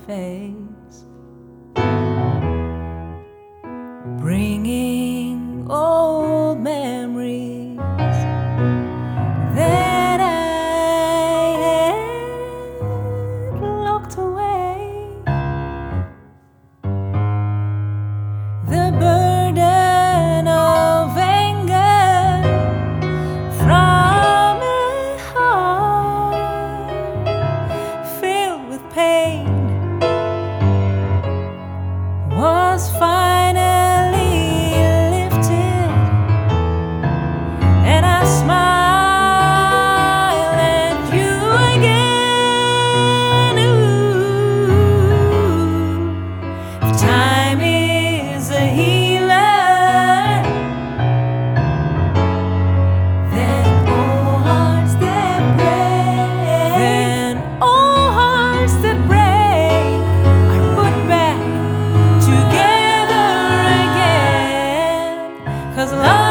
face, bringing old memories that I had locked away. The burden of anger from a heart filled with pain was finally lifted, and I smile at you again. Ooh, if time is a healer, then all hearts that break are put back together again. 'Cause love